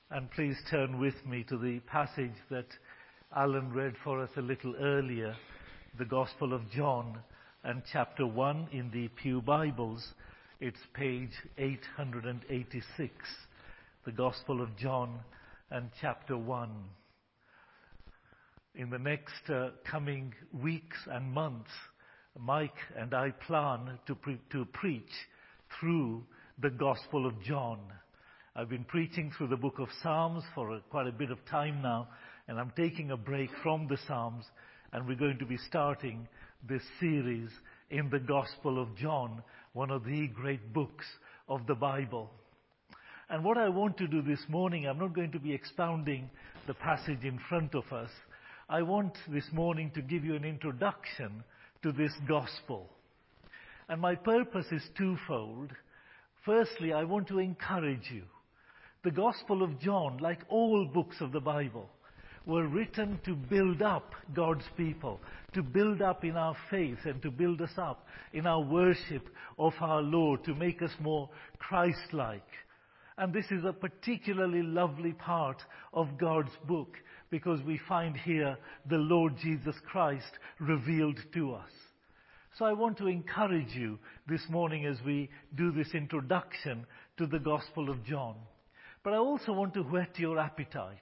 And please turn with me to the passage that Alan read for us a little earlier, the Gospel of John and chapter 1 in the Pew Bibles. It's page 886, the Gospel of John and chapter 1. In the next coming weeks and months, Mike and I plan to preach through the Gospel of John. I've been preaching through the book of Psalms for quite a bit of time now, and I'm taking a break from the Psalms, and we're going to be starting this series in the Gospel of John, one of the great books of the Bible. And what I want to do this morning, I'm not going to be expounding the passage in front of us. I want this morning to give you an introduction to this Gospel. And my purpose is twofold. Firstly, I want to encourage you. The Gospel of John, like all books of the Bible, were written to build up God's people, to build up in our faith and to build us up in our worship of our Lord, to make us more Christ-like. And this is a particularly lovely part of God's book because we find here the Lord Jesus Christ revealed to us. So I want to encourage you this morning as we do this introduction to the Gospel of John. But I also want to whet your appetite.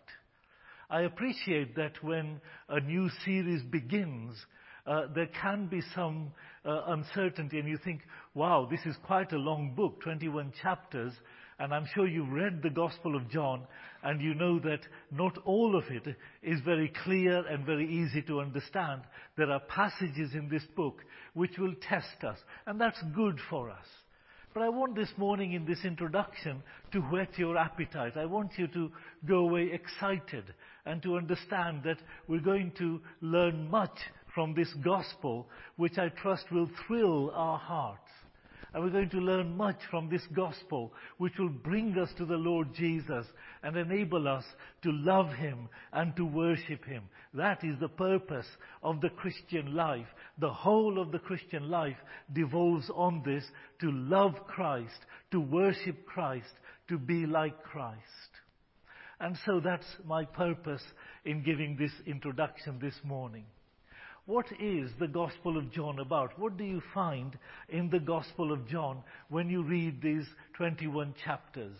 I appreciate that when a new series begins, there can be some uncertainty, and you think, wow, this is quite a long book, 21 chapters, and I'm sure you've read the Gospel of John, and you know that not all of it is very clear and very easy to understand. There are passages in this book which will test us, and that's good for us. But I want this morning in this introduction to whet your appetite. I want you to go away excited and to understand that we're going to learn much from this gospel, which I trust will thrill our hearts. And we're going to learn much from this gospel, which will bring us to the Lord Jesus and enable us to love Him and to worship Him. That is the purpose of the Christian life. The whole of the Christian life devolves on this, to love Christ, to worship Christ, to be like Christ. And so that's my purpose in giving this introduction this morning. What is the Gospel of John about? What do you find in the Gospel of John when you read these 21 chapters?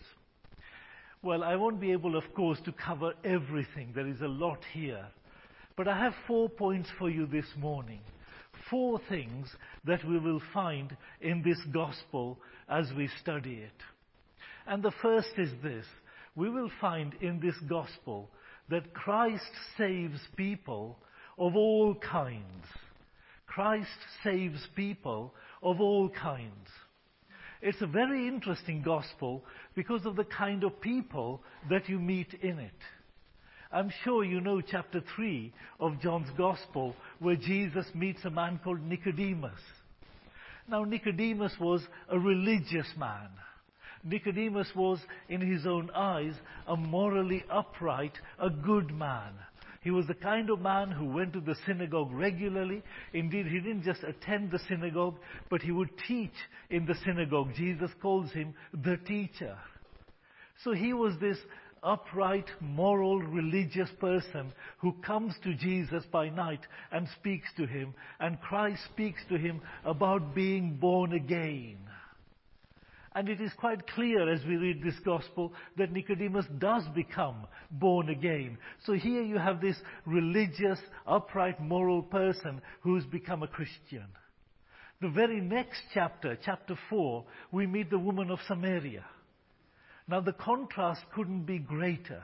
Well, I won't be able, of course, to cover everything. There is a lot here. But I have 4 points for you this morning. 4 things that we will find in this Gospel as we study it. And the first is this. We will find in this Gospel that Christ saves people of all kinds. Christ saves people of all kinds. It's a very interesting gospel because of the kind of people that you meet in it. I'm sure you know chapter 3 of John's Gospel, where Jesus meets a man called Nicodemus. Now, Nicodemus was a religious man. Nicodemus was, in his own eyes, a morally upright, a good man. He was the kind of man who went to the synagogue regularly. Indeed, he didn't just attend the synagogue, but he would teach in the synagogue. Jesus calls him the teacher. So he was this upright, moral, religious person who comes to Jesus by night and speaks to him. And Christ speaks to him about being born again. And it is quite clear as we read this gospel that Nicodemus does become born again. So here you have this religious, upright, moral person who's become a Christian. The very next chapter, chapter 4, we meet the woman of Samaria. Now the contrast couldn't be greater.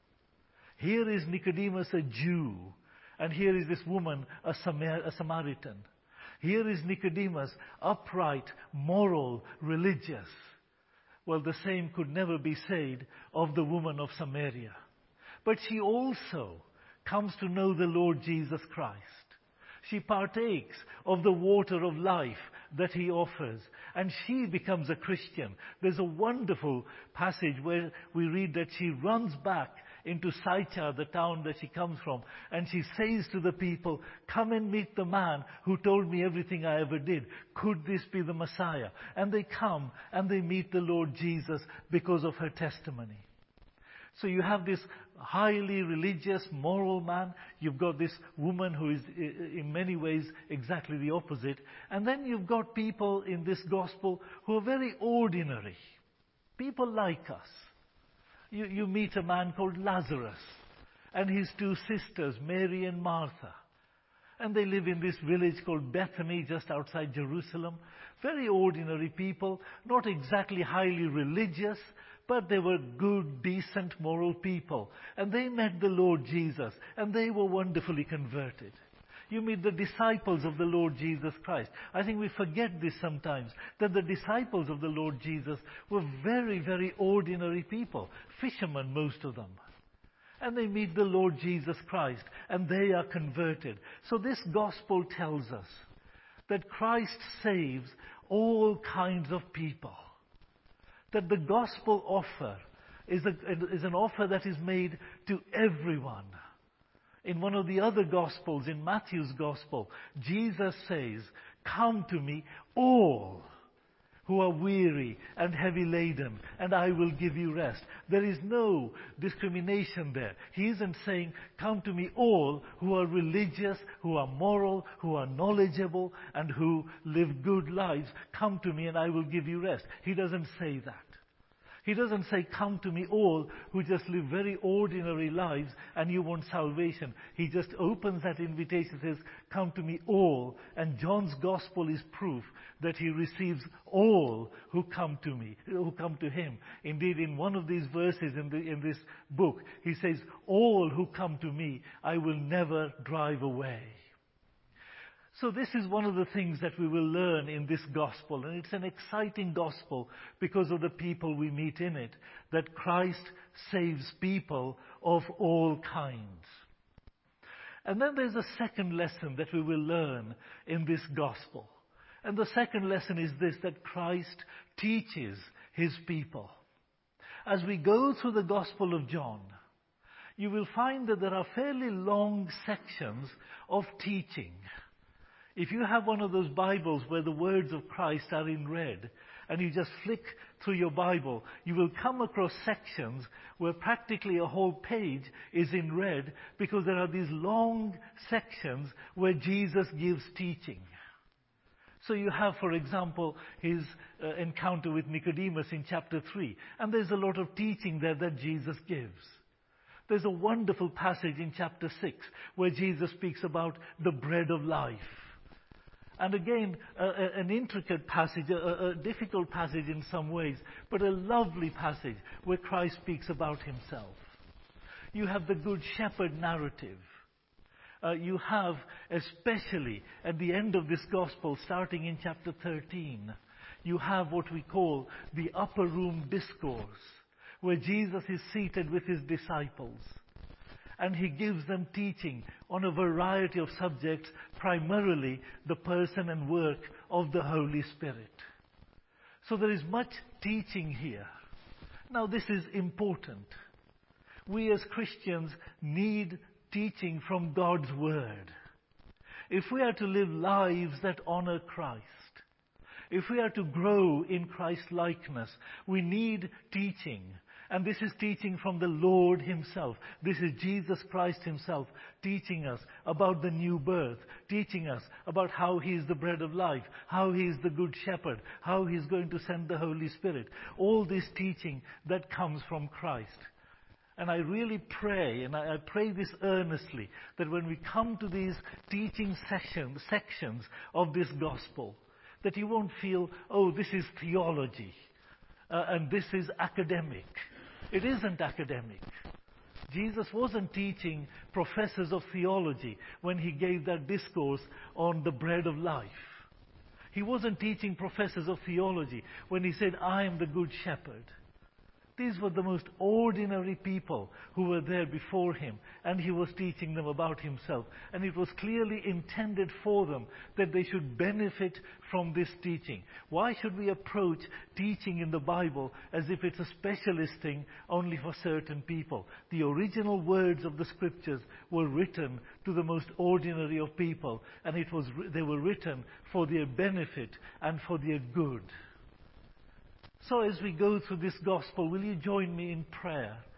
Here is Nicodemus, a Jew, and here is this woman, a Samaritan. Here is Nicodemus, upright, moral, religious. Well, the same could never be said of the woman of Samaria. But she also comes to know the Lord Jesus Christ. She partakes of the water of life that He offers, and she becomes a Christian. There's a wonderful passage where we read that she runs back into Sychar, the town that she comes from, and she says to the people, "Come and meet the man who told me everything I ever did. Could this be the Messiah?" And they come and they meet the Lord Jesus because of her testimony. So you have this highly religious, moral man. You've got this woman who is in many ways exactly the opposite. And then you've got people in this gospel who are very ordinary. People like us. You meet a man called Lazarus and his two sisters, Mary and Martha. And they live in this village called Bethany, just outside Jerusalem. Very ordinary people, not exactly highly religious, but they were good, decent, moral people. And they met the Lord Jesus, and they were wonderfully converted. You meet the disciples of the Lord Jesus Christ. I think we forget this sometimes, that the disciples of the Lord Jesus were very, very ordinary people, fishermen, most of them. And they meet the Lord Jesus Christ, and they are converted. So this gospel tells us that Christ saves all kinds of people. That the gospel offer is an offer that is made to everyone. In one of the other gospels, in Matthew's gospel, Jesus says, "Come to me, all who are weary and heavy laden, and I will give you rest." There is no discrimination there. He isn't saying, "Come to me all who are religious, who are moral, who are knowledgeable, and who live good lives. Come to me and I will give you rest." He doesn't say that. He doesn't say, "Come to me all who just live very ordinary lives and you want salvation." He just opens that invitation, says, "Come to me all." And John's gospel is proof that he receives all who come to me, who come to him. Indeed, in one of these verses in this book, he says, "All who come to me, I will never drive away." So this is one of the things that we will learn in this gospel, and it's an exciting gospel because of the people we meet in it, that Christ saves people of all kinds. And then there's a second lesson that we will learn in this gospel. And the second lesson is this, that Christ teaches his people. As we go through the Gospel of John, you will find that there are fairly long sections of teaching. If you have one of those Bibles where the words of Christ are in red, and you just flick through your Bible, you will come across sections where practically a whole page is in red, because there are these long sections where Jesus gives teaching. So you have, for example, his encounter with Nicodemus in chapter 3, and there's a lot of teaching there that Jesus gives. There's a wonderful passage in chapter 6 where Jesus speaks about the bread of life. And again, an intricate passage, a difficult passage in some ways, but a lovely passage where Christ speaks about himself. You have the Good Shepherd narrative. You have, especially at the end of this gospel, starting in chapter 13, you have what we call the upper room discourse, where Jesus is seated with his disciples. And he gives them teaching on a variety of subjects, primarily the person and work of the Holy Spirit. So there is much teaching here. Now this is important. We as Christians need teaching from God's Word. If we are to live lives that honor Christ, if we are to grow in Christ's likeness, we need teaching. And this is teaching from the Lord himself. This is Jesus Christ himself teaching us about the new birth, teaching us about how he is the bread of life, how he is the good shepherd, how he is going to send the Holy Spirit. All this teaching that comes from Christ. And I really pray, and I pray this earnestly, that when we come to these teaching sections of this gospel, that you won't feel, "Oh, this is theology, and this is academic." It isn't academic. Jesus wasn't teaching professors of theology when he gave that discourse on the bread of life. He wasn't teaching professors of theology when he said, "I am the good shepherd." These were the most ordinary people who were there before him, and he was teaching them about himself. And it was clearly intended for them that they should benefit from this teaching. Why should we approach teaching in the Bible as if it's a specialist thing only for certain people? The original words of the Scriptures were written to the most ordinary of people, and they were written for their benefit and for their good. So as we go through this gospel, will you join me in prayer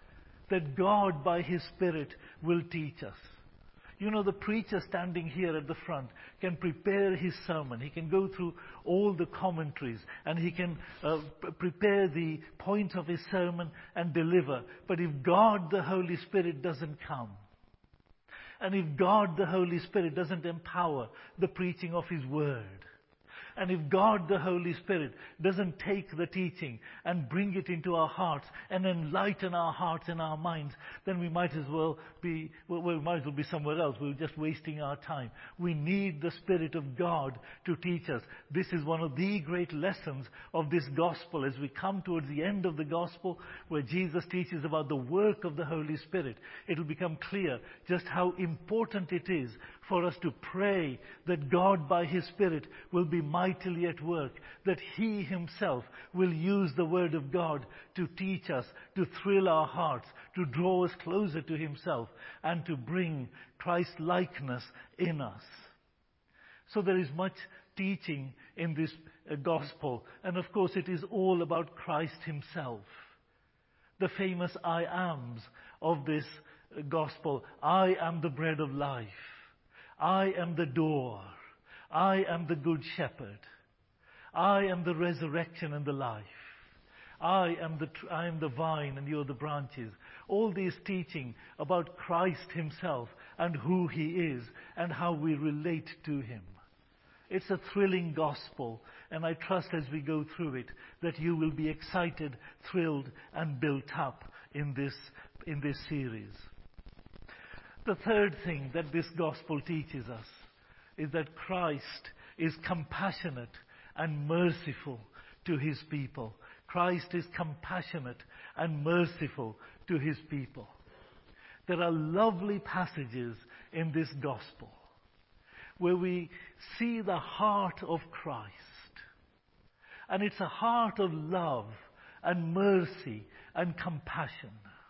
that God by His Spirit will teach us. You know, the preacher standing here at the front can prepare his sermon. He can go through all the commentaries and he can prepare the point of his sermon and deliver. But if God the Holy Spirit doesn't come, and if God the Holy Spirit doesn't empower the preaching of His Word, and if God the Holy Spirit doesn't take the teaching and bring it into our hearts and enlighten our hearts and our minds, then we might as well be somewhere else. We're just wasting our time. We need the Spirit of God to teach us. This is one of the great lessons of this gospel. As we come towards the end of the gospel, where Jesus teaches about the work of the Holy Spirit, it will become clear just how important it is for us to pray that God by His Spirit will be mightily at work, that He Himself will use the Word of God to teach us, to thrill our hearts, to draw us closer to Himself, and to bring Christ-likeness in us. So there is much teaching in this gospel, and of course it is all about Christ Himself. The famous I ams of this gospel: I am the bread of life. I am the door. I am the good shepherd. I am the resurrection and the life. I am the vine and you are the branches. All these teaching about Christ Himself and who He is and how we relate to Him. It's a thrilling gospel, and I trust as we go through it that you will be excited, thrilled, and built up in this series. The third thing that this gospel teaches us is that Christ is compassionate and merciful to His people. Christ is compassionate and merciful to His people. There are lovely passages in this gospel where we see the heart of Christ. And it's a heart of love and mercy and compassion.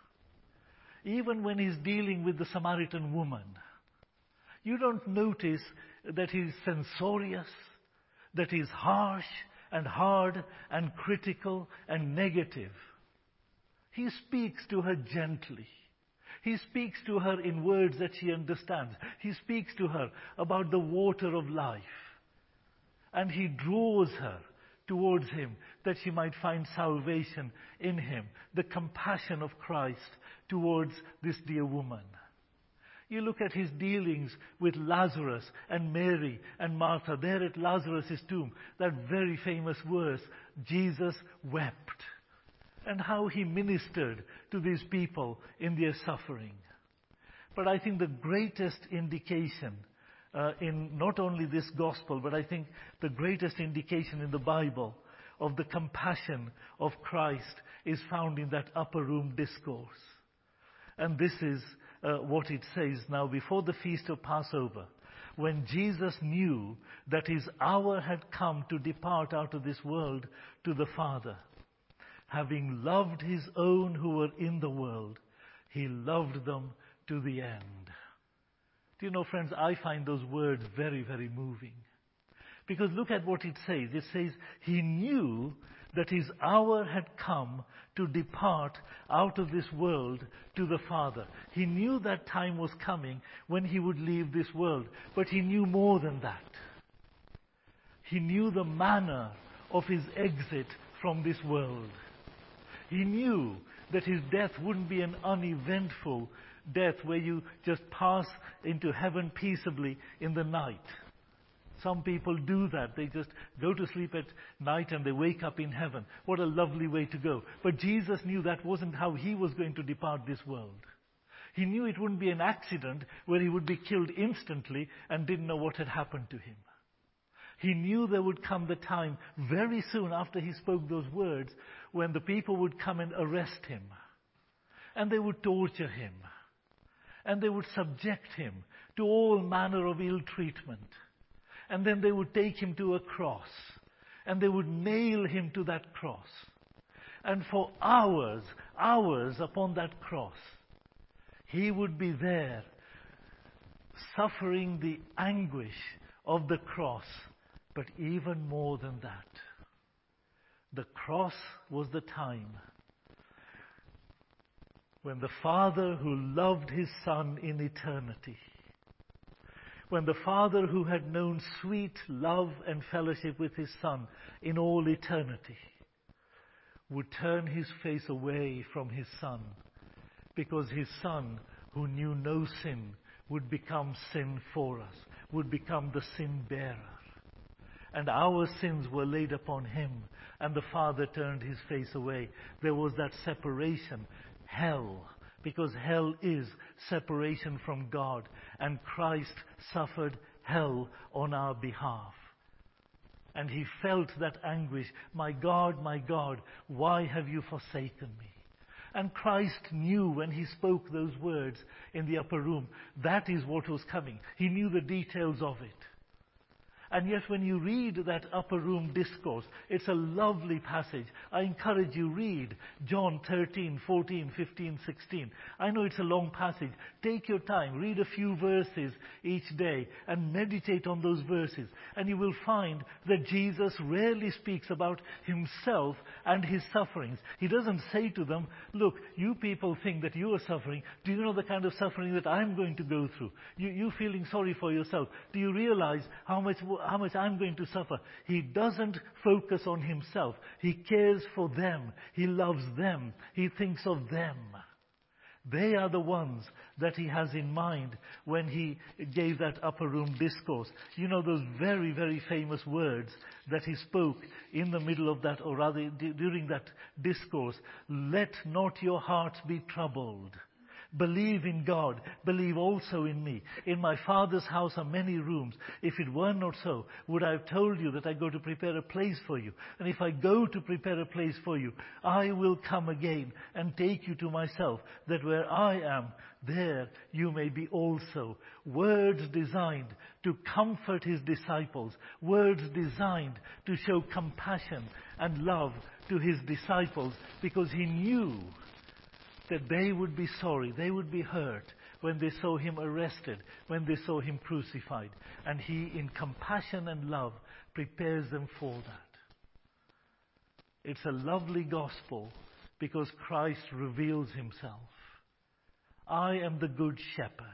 Even when He's dealing with the Samaritan woman, you don't notice that He's censorious, that He's harsh and hard and critical and negative. He speaks to her gently. He speaks to her in words that she understands. He speaks to her about the water of life. And He draws her towards Him that she might find salvation in Him. The compassion of Christ towards this dear woman. You look at His dealings with Lazarus and Mary and Martha. There at Lazarus' tomb, that very famous verse, Jesus wept. And how He ministered to these people in their suffering. But I think the greatest indication in not only this gospel, but I think the greatest indication in the Bible of the compassion of Christ is found in that upper room discourse. And this is what it says now before the feast of Passover, when Jesus knew that His hour had come to depart out of this world to the Father. Having loved His own who were in the world, He loved them to the end. Do you know, friends, I find those words very, very moving. Because look at what it says. It says, He knew that His hour had come to depart out of this world to the Father. He knew that time was coming when He would leave this world. But He knew more than that. He knew the manner of His exit from this world. He knew that His death wouldn't be an uneventful death where you just pass into heaven peaceably in the night. Some people do that. They just go to sleep at night and they wake up in heaven. What a lovely way to go. But Jesus knew that wasn't how He was going to depart this world. He knew it wouldn't be an accident where He would be killed instantly and didn't know what had happened to Him. He knew there would come the time very soon after He spoke those words when the people would come and arrest Him. And they would torture Him. And they would subject Him to all manner of ill treatment. And then they would take Him to a cross. And they would nail Him to that cross. And for hours upon that cross, He would be there suffering the anguish of the cross. But even more than that, the cross was the time when the Father who loved his Son in eternity, when the Father who had known sweet love and fellowship with his Son in all eternity, would turn his face away from his Son, because his Son, who knew no sin, would become sin for us, would become the sin bearer. And our sins were laid upon him, and the Father turned his face away. There was that separation, hell, because hell is separation from God, and Christ suffered hell on our behalf. And he felt that anguish. My God, why have you forsaken me? And Christ knew when he spoke those words in the upper room, that is what was coming. He knew the details of it. And yet when you read that upper room discourse, it's a lovely passage. I encourage you, read John 13, 14, 15, 16. I know it's a long passage. Take your time, read a few verses each day and meditate on those verses. And you will find that Jesus rarely speaks about himself and his sufferings. He doesn't say to them, look, you people think that you are suffering. Do you know the kind of suffering that I'm going to go through? You feeling sorry for yourself. Do you realize how much I'm going to suffer? He doesn't focus on himself. He cares for them. He loves them. He thinks of them. They are the ones that he has in mind when he gave that upper room discourse. You know those very, very famous words that he spoke in the middle of that, or rather during that discourse. Let not your hearts be troubled. Believe in God. Believe also in me. In my Father's house are many rooms. If it were not so, would I have told you that I go to prepare a place for you? And if I go to prepare a place for you, I will come again and take you to myself, that where I am, there you may be also. Words designed to comfort his disciples. Words designed to show compassion and love to his disciples, because he knew that they would be sorry, they would be hurt when they saw him arrested, when they saw him crucified. And he, in compassion and love, prepares them for that. It's a lovely gospel because Christ reveals himself. I am the good shepherd.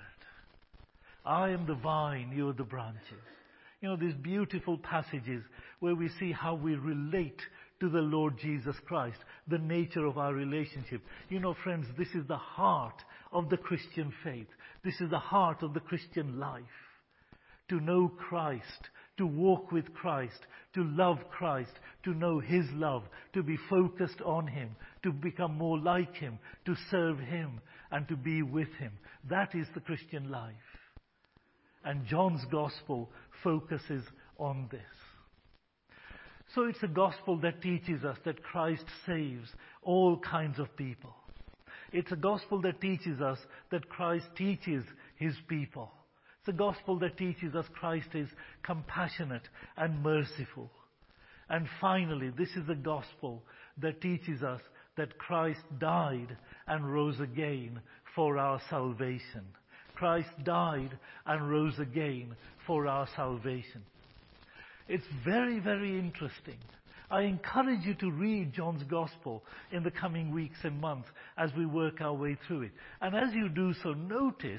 I am the vine, you are the branches. You know, these beautiful passages where we see how we relate to the Lord Jesus Christ, the nature of our relationship. You know, friends, this is the heart of the Christian faith. This is the heart of the Christian life. To know Christ, to walk with Christ, to love Christ, to know his love, to be focused on him, to become more like him, to serve him, and to be with him. That is the Christian life. And John's gospel focuses on this. So it's a gospel that teaches us that Christ saves all kinds of people. It's a gospel that teaches us that Christ teaches his people. It's a gospel that teaches us Christ is compassionate and merciful. And finally, this is a gospel that teaches us that Christ died and rose again for our salvation. Christ died and rose again for our salvation. It's very, very interesting. I encourage you to read John's Gospel in the coming weeks and months as we work our way through it. And as you do so, notice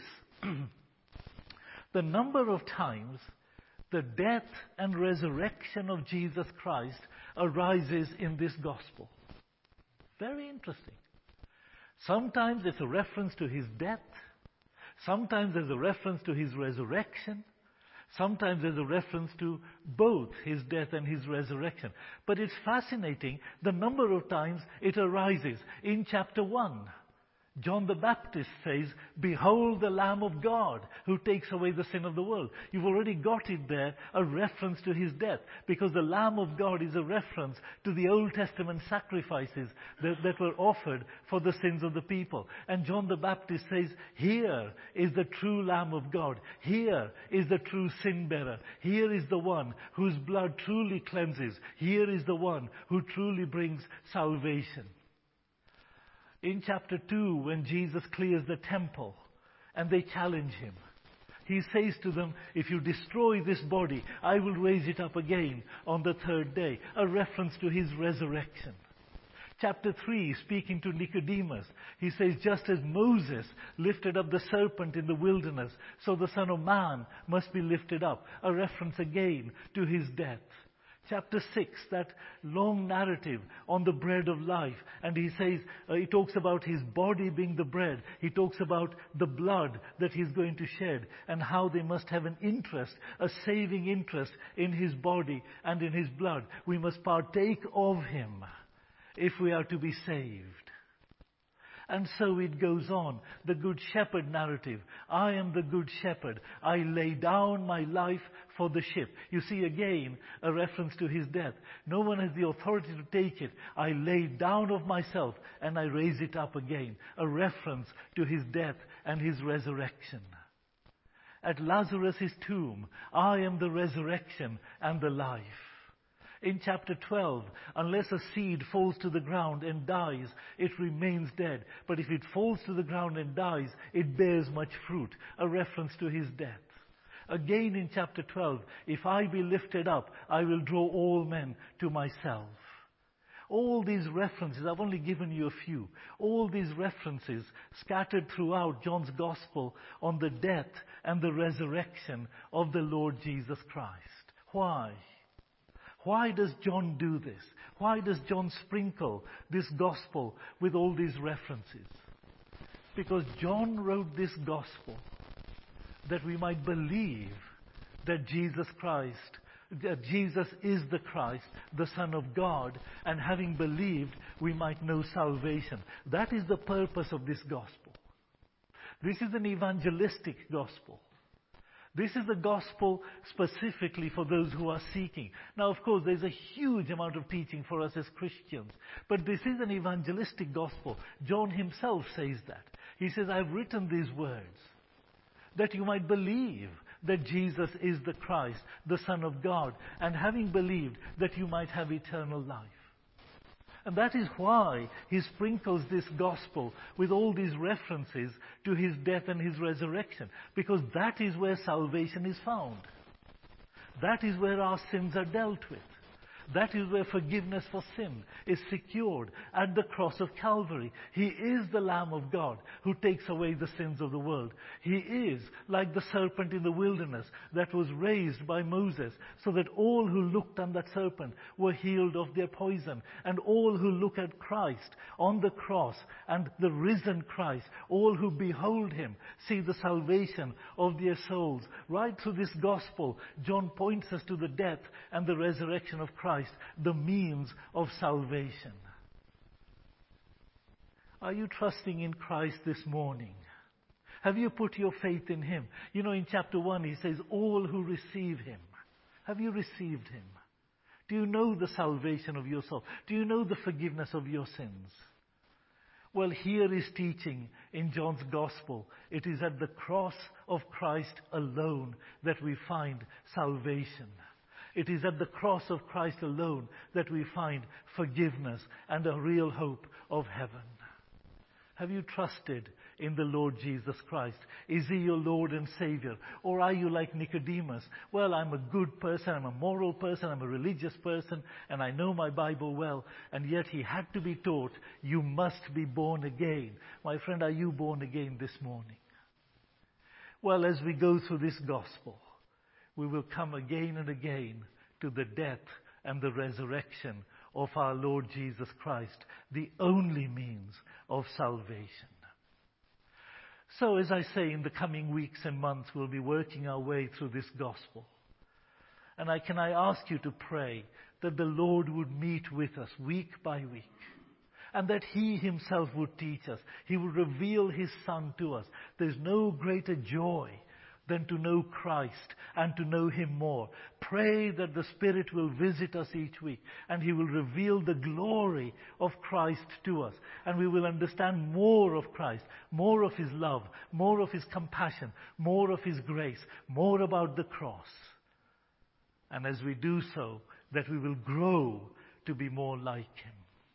the number of times the death and resurrection of Jesus Christ arises in this Gospel. Very interesting. Sometimes it's a reference to his death. Sometimes there's a reference to his resurrection. Sometimes there's a reference to both his death and his resurrection. But it's fascinating the number of times it arises. In chapter 1, John the Baptist says, "Behold the Lamb of God who takes away the sin of the world." You've already got it there, a reference to his death, because the Lamb of God is a reference to the Old Testament sacrifices that were offered for the sins of the people. And John the Baptist says, here is the true Lamb of God. Here is the true sin bearer. Here is the one whose blood truly cleanses. Here is the one who truly brings salvation. In chapter 2, when Jesus clears the temple and they challenge him, he says to them, if you destroy this body, I will raise it up again on the third day. A reference to his resurrection. Chapter 3, speaking to Nicodemus, he says, just as Moses lifted up the serpent in the wilderness, so the Son of Man must be lifted up. A reference again to his death. Chapter 6, that long narrative on the bread of life. And he says, he talks about his body being the bread. He talks about the blood that he's going to shed and how they must have an interest, a saving interest in his body and in his blood. We must partake of him if we are to be saved. And so it goes on. The Good Shepherd narrative. I am the Good Shepherd. I lay down my life for the sheep. You see again a reference to his death. No one has the authority to take it. I lay down of myself and I raise it up again. A reference to his death and his resurrection. At Lazarus' tomb, I am the resurrection and the life. In chapter 12, unless a seed falls to the ground and dies, it remains dead. But if it falls to the ground and dies, it bears much fruit. A reference to his death. Again in chapter 12, if I be lifted up, I will draw all men to myself. All these references, I've only given you a few, all these references scattered throughout John's Gospel on the death and the resurrection of the Lord Jesus Christ. Why? Why does John do this? Why does John sprinkle this gospel with all these references? Because John wrote this gospel that we might believe that Jesus is the Christ, the Son of God, and having believed, we might know salvation. That is the purpose of this gospel. This is an evangelistic gospel. This is the gospel specifically for those who are seeking. Now, of course, there's a huge amount of teaching for us as Christians. But this is an evangelistic gospel. John himself says that. He says, I've written these words that you might believe that Jesus is the Christ, the Son of God, and having believed that you might have eternal life. And that is why he sprinkles this gospel with all these references to his death and his resurrection. Because that is where salvation is found. That is where our sins are dealt with. That is where forgiveness for sin is secured at the cross of Calvary. He is the Lamb of God who takes away the sins of the world. He is like the serpent in the wilderness that was raised by Moses, so that all who looked on that serpent were healed of their poison. And all who look at Christ on the cross and the risen Christ, all who behold him, see the salvation of their souls. Right through this gospel, John points us to the death and the resurrection of Christ, the means of salvation. Are you trusting in Christ this morning? Have you put your faith in him? You know, in chapter 1 he says, all who receive him. Have you received him? Do you know the salvation of your soul? Do you know the forgiveness of your sins? Well, here is teaching in John's Gospel. It is at the cross of Christ alone that we find salvation. It is at the cross of Christ alone that we find forgiveness and a real hope of heaven. Have you trusted in the Lord Jesus Christ? Is he your Lord and Savior? Or are you like Nicodemus? Well, I'm a good person, I'm a moral person, I'm a religious person, and I know my Bible well. And yet he had to be taught, you must be born again. My friend, are you born again this morning? Well, as we go through this gospel, we will come again and again to the death and the resurrection of our Lord Jesus Christ, the only means of salvation. So, as I say, in the coming weeks and months, we'll be working our way through this gospel. And I ask you to pray that the Lord would meet with us week by week, and that he himself would teach us. He would reveal his Son to us. There's no greater joy than to know Christ and to know him more. Pray that the Spirit will visit us each week and he will reveal the glory of Christ to us. And we will understand more of Christ, more of his love, more of his compassion, more of his grace, more about the cross. And as we do so, that we will grow to be more like him.